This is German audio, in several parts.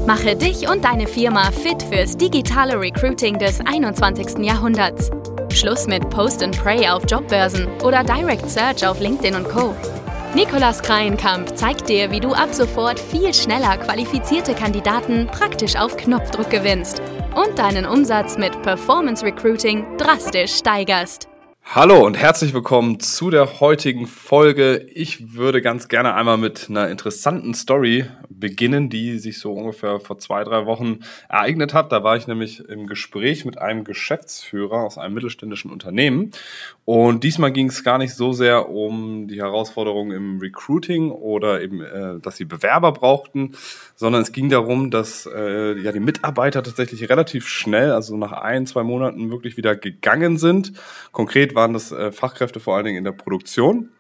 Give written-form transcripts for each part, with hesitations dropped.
Mache dich und deine Firma fit fürs digitale Recruiting des 21. Jahrhunderts. Schluss mit Post and Pray auf Jobbörsen oder Direct Search auf LinkedIn und Co. Nikolaus Kreienkamp zeigt dir, wie du ab sofort viel schneller qualifizierte Kandidaten praktisch auf Knopfdruck gewinnst und deinen Umsatz mit Performance Recruiting drastisch steigerst. Hallo und herzlich willkommen zu der heutigen Folge. Ich würde ganz gerne einmal mit einer interessanten Story beginnen, die sich so ungefähr vor 2-3 Wochen ereignet hat. Da war ich nämlich im Gespräch mit einem Geschäftsführer aus einem mittelständischen Unternehmen. Und diesmal ging es gar nicht so sehr um die Herausforderungen im Recruiting oder eben, dass sie Bewerber brauchten, sondern es ging darum, dass die Mitarbeiter tatsächlich relativ schnell, also nach 1-2 Monaten wirklich wieder gegangen sind. Konkret waren das Fachkräfte vor allen Dingen in der Produktion.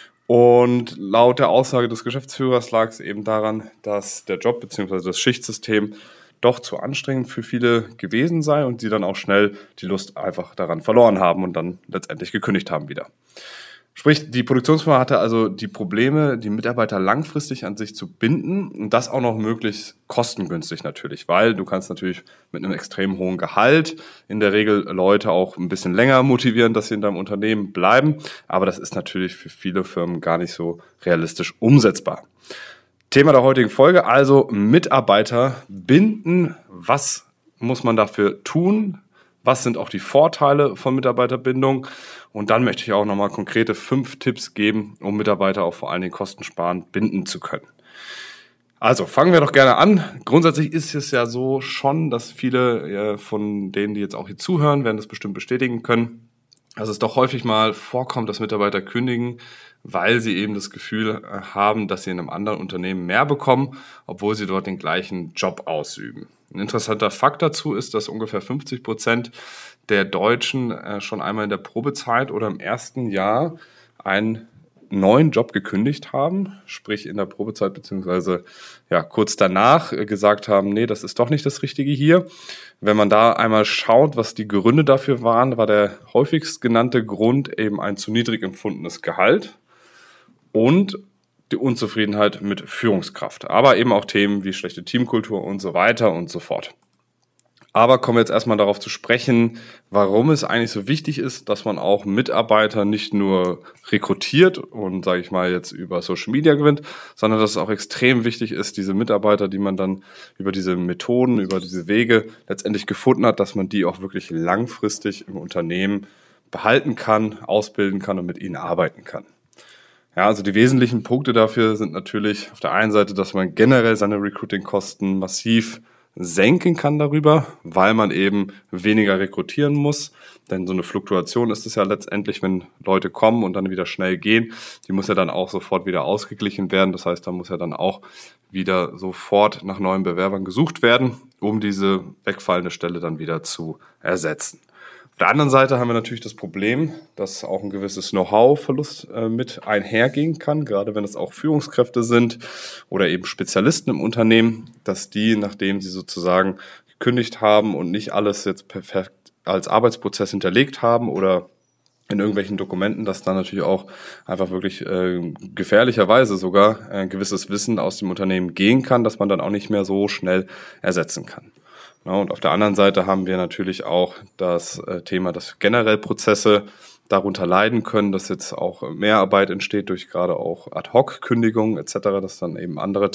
Und laut der Aussage des Geschäftsführers lag es eben daran, dass der Job bzw. das Schichtsystem doch zu anstrengend für viele gewesen sei und sie dann auch schnell die Lust einfach daran verloren haben und dann letztendlich gekündigt haben wieder. Sprich, die Produktionsfirma hatte also die Probleme, die Mitarbeiter langfristig an sich zu binden und das auch noch möglichst kostengünstig natürlich, weil du kannst natürlich mit einem extrem hohen Gehalt in der Regel Leute auch ein bisschen länger motivieren, dass sie in deinem Unternehmen bleiben, aber das ist natürlich für viele Firmen gar nicht so realistisch umsetzbar. Thema der heutigen Folge, also Mitarbeiter binden. Was muss man dafür tun? Was sind auch die Vorteile von Mitarbeiterbindung? Und dann möchte ich auch nochmal konkrete 5 Tipps geben, um Mitarbeiter auch vor allen Dingen kostensparend binden zu können. Also fangen wir doch gerne an. Grundsätzlich ist es ja so schon, dass viele von denen, die jetzt auch hier zuhören, werden das bestimmt bestätigen können, dass es doch häufig mal vorkommt, dass Mitarbeiter kündigen, weil sie eben das Gefühl haben, dass sie in einem anderen Unternehmen mehr bekommen, obwohl sie dort den gleichen Job ausüben. Ein interessanter Fakt dazu ist, dass ungefähr 50% der Deutschen schon einmal in der Probezeit oder im ersten Jahr einen neuen Job gekündigt haben, sprich in der Probezeit beziehungsweise kurz danach gesagt haben, nee, das ist doch nicht das Richtige hier. Wenn man da einmal schaut, was die Gründe dafür waren, war der häufigst genannte Grund eben ein zu niedrig empfundenes Gehalt und die Unzufriedenheit mit Führungskraft, aber eben auch Themen wie schlechte Teamkultur und so weiter und so fort. Aber kommen wir jetzt erstmal darauf zu sprechen, warum es eigentlich so wichtig ist, dass man auch Mitarbeiter nicht nur rekrutiert und, sage ich mal, jetzt über Social Media gewinnt, sondern dass es auch extrem wichtig ist, diese Mitarbeiter, die man dann über diese Methoden, über diese Wege letztendlich gefunden hat, dass man die auch wirklich langfristig im Unternehmen behalten kann, ausbilden kann und mit ihnen arbeiten kann. Ja, also die wesentlichen Punkte dafür sind natürlich auf der einen Seite, dass man generell seine Recruiting-Kosten massiv senken kann darüber, weil man eben weniger rekrutieren muss. Denn so eine Fluktuation ist es ja letztendlich, wenn Leute kommen und dann wieder schnell gehen. Die muss ja dann auch sofort wieder ausgeglichen werden. Das heißt, da muss ja dann auch wieder sofort nach neuen Bewerbern gesucht werden, um diese wegfallende Stelle dann wieder zu ersetzen. Auf der anderen Seite haben wir natürlich das Problem, dass auch ein gewisses Know-how-Verlust mit einhergehen kann, gerade wenn es auch Führungskräfte sind oder eben Spezialisten im Unternehmen, dass die, nachdem sie sozusagen gekündigt haben und nicht alles jetzt perfekt als Arbeitsprozess hinterlegt haben oder in irgendwelchen Dokumenten, dass da natürlich auch einfach wirklich gefährlicherweise sogar ein gewisses Wissen aus dem Unternehmen gehen kann, dass man dann auch nicht mehr so schnell ersetzen kann. Ja, und auf der anderen Seite haben wir natürlich auch das Thema, dass generell Prozesse darunter leiden können, dass jetzt auch Mehrarbeit entsteht durch gerade auch Ad-Hoc-Kündigungen etc., dass dann eben andere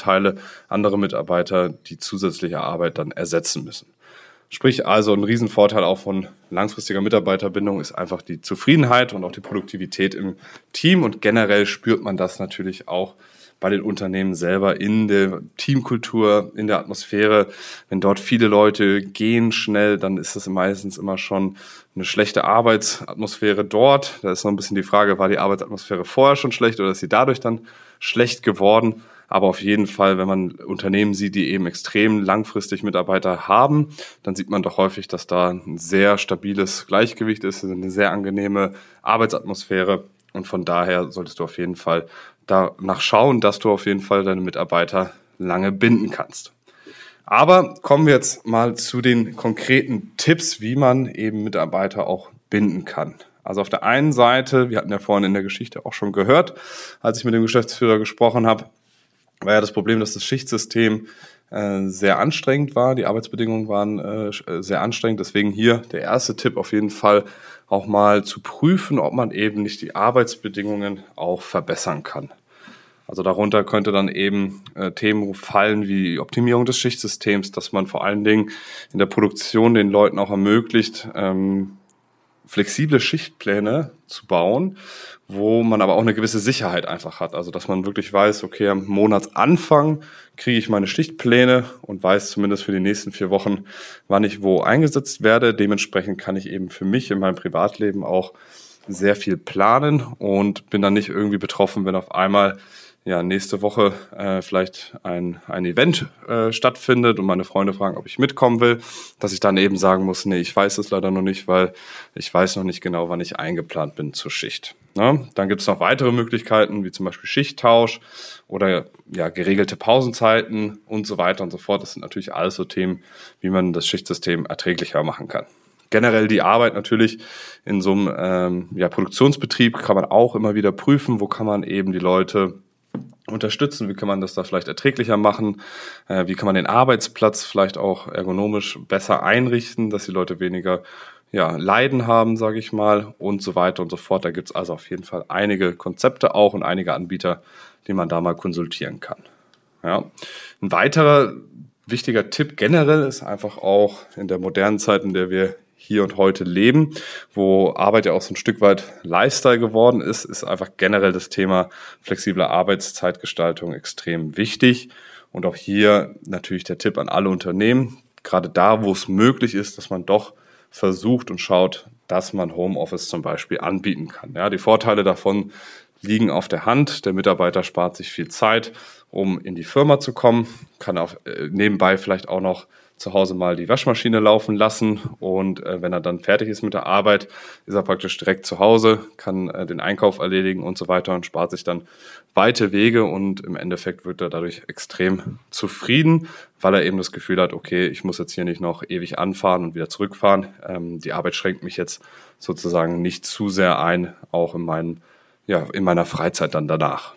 Mitarbeiter die zusätzliche Arbeit dann ersetzen müssen. Sprich also ein Riesenvorteil auch von langfristiger Mitarbeiterbindung ist einfach die Zufriedenheit und auch die Produktivität im Team und generell spürt man das natürlich auch bei den Unternehmen selber in der Teamkultur, in der Atmosphäre. Wenn dort viele Leute gehen schnell, dann ist das meistens immer schon eine schlechte Arbeitsatmosphäre dort. Da ist noch ein bisschen die Frage, war die Arbeitsatmosphäre vorher schon schlecht oder ist sie dadurch dann schlecht geworden? Aber auf jeden Fall, wenn man Unternehmen sieht, die eben extrem langfristig Mitarbeiter haben, dann sieht man doch häufig, dass da ein sehr stabiles Gleichgewicht ist, eine sehr angenehme Arbeitsatmosphäre. Und von daher solltest du auf jeden Fall danach schauen, dass du auf jeden Fall deine Mitarbeiter lange binden kannst. Aber kommen wir jetzt mal zu den konkreten Tipps, wie man eben Mitarbeiter auch binden kann. Also auf der einen Seite, wir hatten ja vorhin in der Geschichte auch schon gehört, als ich mit dem Geschäftsführer gesprochen habe, war ja das Problem, dass das Schichtsystem sehr anstrengend war. Die Arbeitsbedingungen waren sehr anstrengend. Deswegen hier der erste Tipp auf jeden Fall, auch mal zu prüfen, ob man eben nicht die Arbeitsbedingungen auch verbessern kann. Also darunter könnte dann eben Themen fallen wie die Optimierung des Schichtsystems, dass man vor allen Dingen in der Produktion den Leuten auch ermöglicht, flexible Schichtpläne zu bauen, wo man aber auch eine gewisse Sicherheit einfach hat. Also dass man wirklich weiß, okay, am Monatsanfang kriege ich meine Schichtpläne und weiß zumindest für die nächsten 4 Wochen, wann ich wo eingesetzt werde. Dementsprechend kann ich eben für mich in meinem Privatleben auch sehr viel planen und bin dann nicht irgendwie betroffen, wenn auf einmal nächste Woche vielleicht ein Event stattfindet und meine Freunde fragen, ob ich mitkommen will, dass ich dann eben sagen muss, nee, ich weiß es leider noch nicht, weil ich weiß noch nicht genau, wann ich eingeplant bin zur Schicht. Ne? Dann gibt es noch weitere Möglichkeiten, wie zum Beispiel Schichttausch oder geregelte Pausenzeiten und so weiter und so fort. Das sind natürlich alles so Themen, wie man das Schichtsystem erträglicher machen kann. Generell die Arbeit natürlich in so einem Produktionsbetrieb kann man auch immer wieder prüfen, wo kann man eben die Leute unterstützen, wie kann man das da vielleicht erträglicher machen, wie kann man den Arbeitsplatz vielleicht auch ergonomisch besser einrichten, dass die Leute weniger Leiden haben, sage ich mal, und so weiter und so fort. Da gibt es also auf jeden Fall einige Konzepte auch und einige Anbieter, die man da mal konsultieren kann. Ja. Ein weiterer wichtiger Tipp generell ist einfach auch in der modernen Zeit, in der wir hier und heute leben, wo Arbeit ja auch so ein Stück weit Lifestyle geworden ist einfach generell das Thema flexible Arbeitszeitgestaltung extrem wichtig. Und auch hier natürlich der Tipp an alle Unternehmen, gerade da, wo es möglich ist, dass man doch versucht und schaut, dass man Homeoffice zum Beispiel anbieten kann. Ja, die Vorteile davon liegen auf der Hand. Der Mitarbeiter spart sich viel Zeit, um in die Firma zu kommen, kann auch nebenbei vielleicht auch noch zu Hause mal die Waschmaschine laufen lassen und wenn er dann fertig ist mit der Arbeit, ist er praktisch direkt zu Hause, kann den Einkauf erledigen und so weiter und spart sich dann weite Wege und im Endeffekt wird er dadurch extrem zufrieden, weil er eben das Gefühl hat, okay, ich muss jetzt hier nicht noch ewig anfahren und wieder zurückfahren. Die Arbeit schränkt mich jetzt sozusagen nicht zu sehr ein, auch in meiner Freizeit dann danach.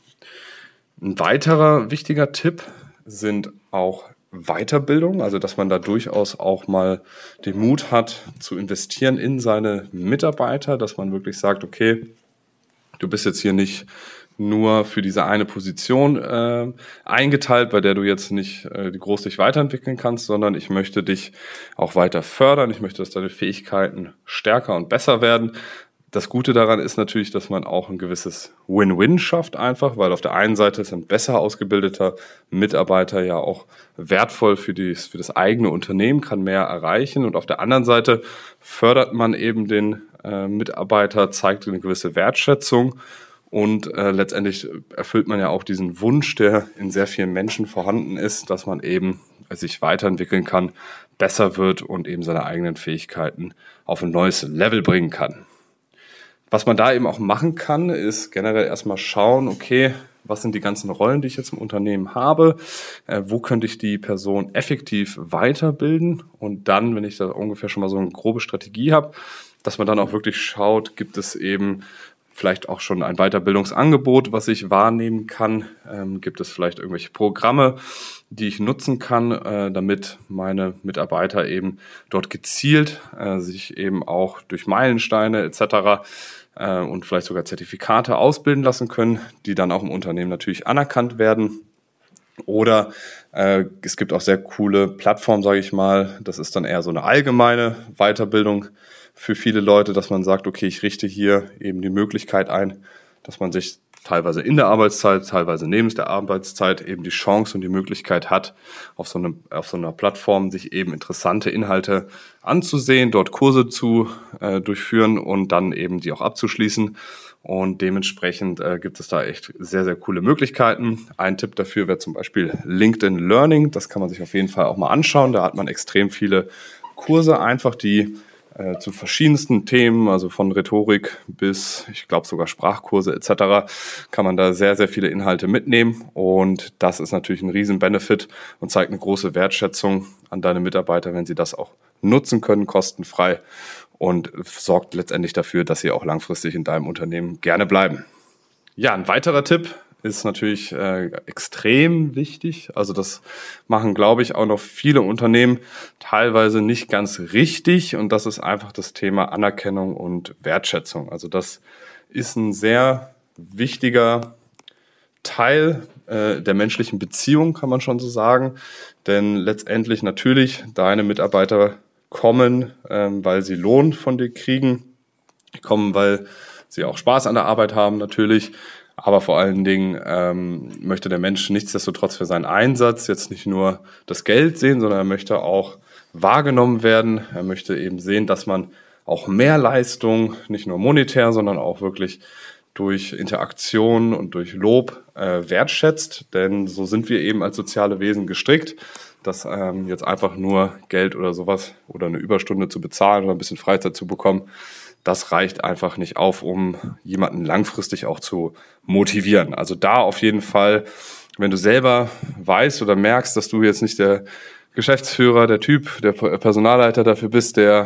Ein weiterer wichtiger Tipp sind auch Weiterbildung, also dass man da durchaus auch mal den Mut hat zu investieren in seine Mitarbeiter, dass man wirklich sagt, okay, du bist jetzt hier nicht nur für diese eine Position eingeteilt, bei der du jetzt nicht groß dich weiterentwickeln kannst, sondern ich möchte dich auch weiter fördern, ich möchte, dass deine Fähigkeiten stärker und besser werden. Das Gute daran ist natürlich, dass man auch ein gewisses Win-Win schafft einfach, weil auf der einen Seite ist ein besser ausgebildeter Mitarbeiter ja auch wertvoll für das eigene Unternehmen, kann mehr erreichen und auf der anderen Seite fördert man eben den Mitarbeiter, zeigt eine gewisse Wertschätzung und letztendlich erfüllt man ja auch diesen Wunsch, der in sehr vielen Menschen vorhanden ist, dass man eben sich weiterentwickeln kann, besser wird und eben seine eigenen Fähigkeiten auf ein neues Level bringen kann. Was man da eben auch machen kann, ist generell erstmal schauen, okay, was sind die ganzen Rollen, die ich jetzt im Unternehmen habe, wo könnte ich die Person effektiv weiterbilden und dann, wenn ich da ungefähr schon mal so eine grobe Strategie habe, dass man dann auch wirklich schaut, gibt es eben vielleicht auch schon ein Weiterbildungsangebot, was ich wahrnehmen kann, gibt es vielleicht irgendwelche Programme, die ich nutzen kann, damit meine Mitarbeiter eben dort gezielt sich eben auch durch Meilensteine etc. Und vielleicht sogar Zertifikate ausbilden lassen können, die dann auch im Unternehmen natürlich anerkannt werden. Oder es gibt auch sehr coole Plattformen, sage ich mal. Das ist dann eher so eine allgemeine Weiterbildung für viele Leute, dass man sagt, okay, ich richte hier eben die Möglichkeit ein, dass man sich teilweise in der Arbeitszeit, teilweise neben der Arbeitszeit eben die Chance und die Möglichkeit hat, auf so einer Plattform sich eben interessante Inhalte anzusehen, dort Kurse zu durchführen und dann eben die auch abzuschließen. Und dementsprechend gibt es da echt sehr, sehr coole Möglichkeiten. Ein Tipp dafür wäre zum Beispiel LinkedIn Learning. Das kann man sich auf jeden Fall auch mal anschauen. Da hat man extrem viele Kurse einfach, die zu verschiedensten Themen, also von Rhetorik bis, ich glaube sogar Sprachkurse etc., kann man da sehr, sehr viele Inhalte mitnehmen und das ist natürlich ein riesen Benefit und zeigt eine große Wertschätzung an deine Mitarbeiter, wenn sie das auch nutzen können, kostenfrei und sorgt letztendlich dafür, dass sie auch langfristig in deinem Unternehmen gerne bleiben. Ja, ein weiterer Tipp ist natürlich extrem wichtig. Also das machen, glaube ich, auch noch viele Unternehmen teilweise nicht ganz richtig. Und das ist einfach das Thema Anerkennung und Wertschätzung. Also das ist ein sehr wichtiger Teil der menschlichen Beziehung, kann man schon so sagen. Denn letztendlich natürlich, deine Mitarbeiter kommen, weil sie Lohn von dir kriegen, kommen, weil sie auch Spaß an der Arbeit haben natürlich. Aber vor allen Dingen möchte der Mensch nichtsdestotrotz für seinen Einsatz jetzt nicht nur das Geld sehen, sondern er möchte auch wahrgenommen werden. Er möchte eben sehen, dass man auch mehr Leistung, nicht nur monetär, sondern auch wirklich durch Interaktion und durch Lob wertschätzt. Denn so sind wir eben als soziale Wesen gestrickt, dass jetzt einfach nur Geld oder sowas oder eine Überstunde zu bezahlen oder ein bisschen Freizeit zu bekommen, das reicht einfach nicht auf, um jemanden langfristig auch zu motivieren. Also da auf jeden Fall, wenn du selber weißt oder merkst, dass du jetzt nicht der Geschäftsführer, der Typ, der Personalleiter dafür bist, der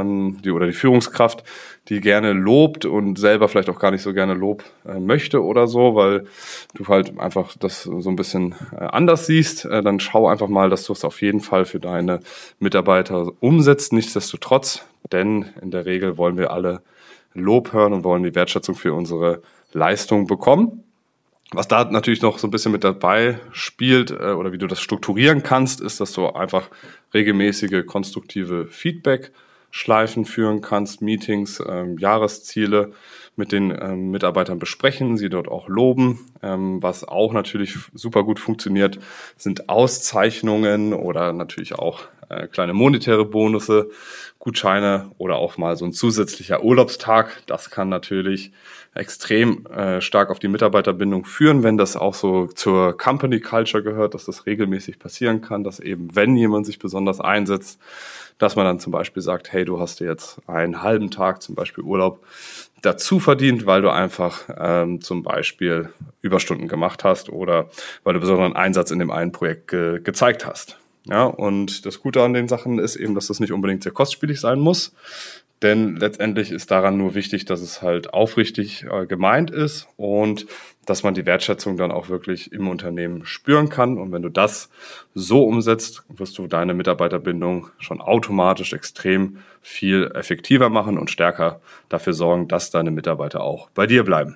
die Führungskraft, die gerne lobt und selber vielleicht auch gar nicht so gerne Lob möchte oder so, weil du halt einfach das so ein bisschen anders siehst, dann schau einfach mal, dass du es auf jeden Fall für deine Mitarbeiter umsetzt, nichtsdestotrotz, denn in der Regel wollen wir alle Lob hören und wollen die Wertschätzung für unsere Leistung bekommen. Was da natürlich noch so ein bisschen mit dabei spielt oder wie du das strukturieren kannst, ist, dass du einfach regelmäßige konstruktive Feedback-Schleifen führen kannst, Meetings, Jahresziele mit den Mitarbeitern besprechen, sie dort auch loben. Was auch natürlich super gut funktioniert, sind Auszeichnungen oder natürlich auch kleine monetäre Bonusse, Gutscheine oder auch mal so ein zusätzlicher Urlaubstag. Das kann natürlich extrem stark auf die Mitarbeiterbindung führen, wenn das auch so zur Company Culture gehört, dass das regelmäßig passieren kann, dass eben, wenn jemand sich besonders einsetzt, dass man dann zum Beispiel sagt, hey, du hast dir jetzt einen halben Tag zum Beispiel Urlaub dazu verdient, weil du einfach zum Beispiel Überstunden gemacht hast oder weil du besonderen Einsatz in dem einen Projekt gezeigt hast. Ja, und das Gute an den Sachen ist eben, dass das nicht unbedingt sehr kostspielig sein muss, denn letztendlich ist daran nur wichtig, dass es halt aufrichtig gemeint ist und dass man die Wertschätzung dann auch wirklich im Unternehmen spüren kann. Und wenn du das so umsetzt, wirst du deine Mitarbeiterbindung schon automatisch extrem viel effektiver machen und stärker dafür sorgen, dass deine Mitarbeiter auch bei dir bleiben.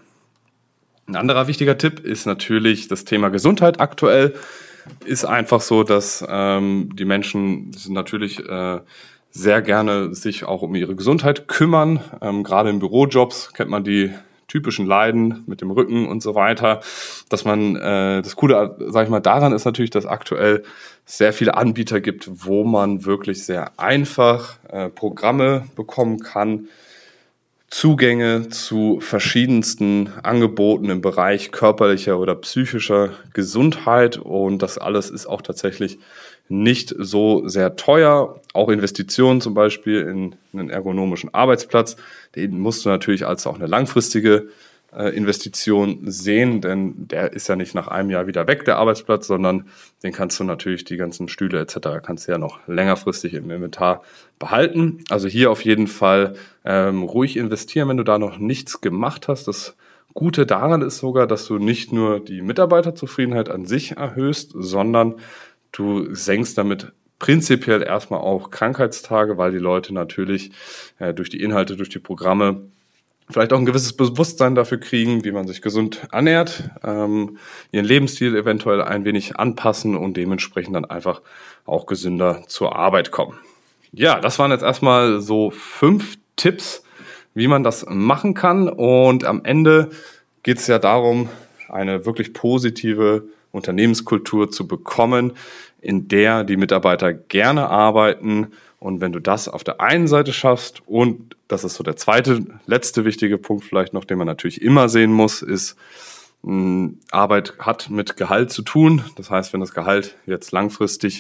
Ein anderer wichtiger Tipp ist natürlich das Thema Gesundheit aktuell. Ist einfach so, dass die Menschen natürlich sehr gerne sich auch um ihre Gesundheit kümmern. Gerade in Bürojobs kennt man die typischen Leiden mit dem Rücken und so weiter. Dass man das Coole, sag ich mal, daran ist natürlich, dass aktuell sehr viele Anbieter gibt, wo man wirklich sehr einfach Programme bekommen kann, Zugänge zu verschiedensten Angeboten im Bereich körperlicher oder psychischer Gesundheit und das alles ist auch tatsächlich nicht so sehr teuer. Auch Investitionen zum Beispiel in einen ergonomischen Arbeitsplatz, den musst du natürlich als auch eine langfristige Investition sehen, denn der ist ja nicht nach einem Jahr wieder weg, der Arbeitsplatz, sondern den kannst du natürlich, die ganzen Stühle etc., kannst du ja noch längerfristig im Inventar behalten. Also hier auf jeden Fall ruhig investieren, wenn du da noch nichts gemacht hast. Das Gute daran ist sogar, dass du nicht nur die Mitarbeiterzufriedenheit an sich erhöhst, sondern du senkst damit prinzipiell erstmal auch Krankheitstage, weil die Leute natürlich durch die Inhalte, durch die Programme vielleicht auch ein gewisses Bewusstsein dafür kriegen, wie man sich gesund ernährt, ihren Lebensstil eventuell ein wenig anpassen und dementsprechend dann einfach auch gesünder zur Arbeit kommen. Ja, das waren jetzt erstmal so 5 Tipps, wie man das machen kann. Und am Ende geht es ja darum, eine wirklich positive Unternehmenskultur zu bekommen, in der die Mitarbeiter gerne arbeiten. Und wenn du das auf der einen Seite schaffst, und das ist so der letzte wichtige Punkt vielleicht noch, den man natürlich immer sehen muss, ist, Arbeit hat mit Gehalt zu tun. Das heißt, wenn das Gehalt jetzt langfristig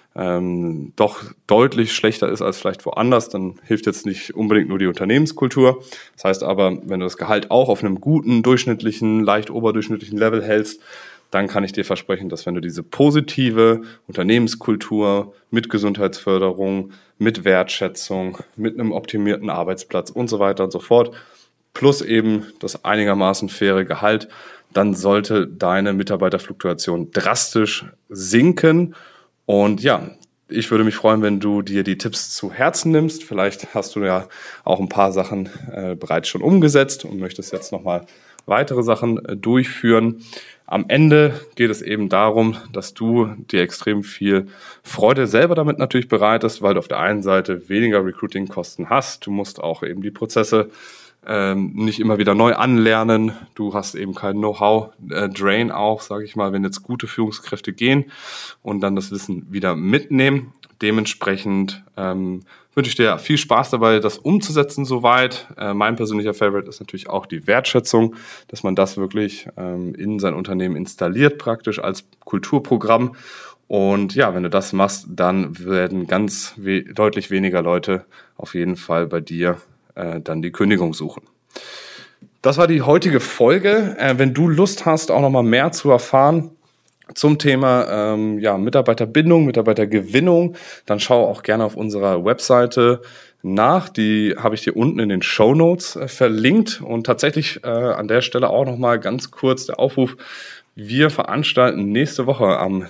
doch deutlich schlechter ist als vielleicht woanders, dann hilft jetzt nicht unbedingt nur die Unternehmenskultur. Das heißt aber, wenn du das Gehalt auch auf einem guten, durchschnittlichen, leicht oberdurchschnittlichen Level hältst, dann kann ich dir versprechen, dass wenn du diese positive Unternehmenskultur mit Gesundheitsförderung, mit Wertschätzung, mit einem optimierten Arbeitsplatz und so weiter und so fort, plus eben das einigermaßen faire Gehalt, dann sollte deine Mitarbeiterfluktuation drastisch sinken. Und ja, ich würde mich freuen, wenn du dir die Tipps zu Herzen nimmst. Vielleicht hast du ja auch ein paar Sachen bereits schon umgesetzt und möchtest jetzt nochmal weitere Sachen durchführen. Am Ende geht es eben darum, dass du dir extrem viel Freude selber damit natürlich bereitest, weil du auf der einen Seite weniger Recruiting-Kosten hast. Du musst auch eben die Prozesse nicht immer wieder neu anlernen. Du hast eben kein Know-how-Drain auch, sage ich mal, wenn jetzt gute Führungskräfte gehen und dann das Wissen wieder mitnehmen. Dementsprechend wünsche ich dir viel Spaß dabei, das umzusetzen soweit. Mein persönlicher Favorite ist natürlich auch die Wertschätzung, dass man das wirklich in sein Unternehmen installiert, praktisch als Kulturprogramm. Und ja, wenn du das machst, dann werden deutlich weniger Leute auf jeden Fall bei dir dann die Kündigung suchen. Das war die heutige Folge. Wenn du Lust hast, auch nochmal mehr zu erfahren zum Thema Mitarbeiterbindung, Mitarbeitergewinnung, dann schau auch gerne auf unserer Webseite nach. Die habe ich dir unten in den Shownotes verlinkt. Und tatsächlich an der Stelle auch nochmal ganz kurz der Aufruf: Wir veranstalten nächste Woche am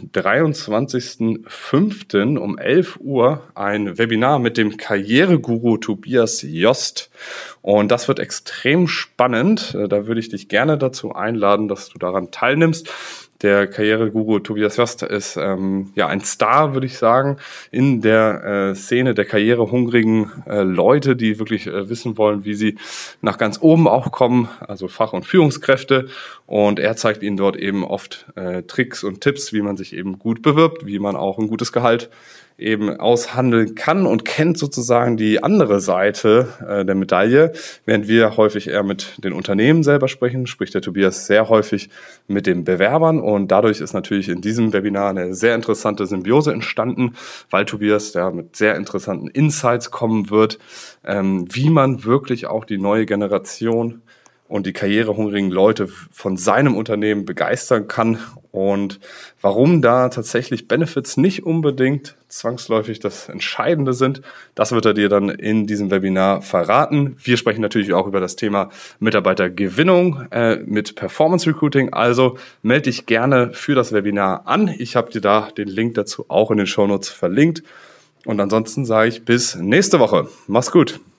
23.05. um 11 Uhr ein Webinar mit dem Karriereguru Tobias Jost. Und das wird extrem spannend. Da würde ich dich gerne dazu einladen, dass du daran teilnimmst. Der Karriereguru Tobias Jost ist ein Star, würde ich sagen, in der Szene der karrierehungrigen Leute, die wirklich wissen wollen, wie sie nach ganz oben auch kommen, also Fach- und Führungskräfte. Und er zeigt ihnen dort eben oft Tricks und Tipps, wie man sich eben gut bewirbt, wie man auch ein gutes Gehalt eben aushandeln kann und kennt sozusagen die andere Seite der Medaille. Während wir häufig eher mit den Unternehmen selber sprechen, spricht der Tobias sehr häufig mit den Bewerbern. Und dadurch ist natürlich in diesem Webinar eine sehr interessante Symbiose entstanden, weil Tobias mit sehr interessanten Insights kommen wird, wie man wirklich auch die neue Generation und die karrierehungrigen Leute von seinem Unternehmen begeistern kann und warum da tatsächlich Benefits nicht unbedingt zwangsläufig das Entscheidende sind. Das wird er dir dann in diesem Webinar verraten. Wir sprechen natürlich auch über das Thema Mitarbeitergewinnung mit Performance Recruiting. Also melde dich gerne für das Webinar an. Ich habe dir da den Link dazu auch in den Shownotes verlinkt. Und ansonsten sage ich bis nächste Woche. Mach's gut.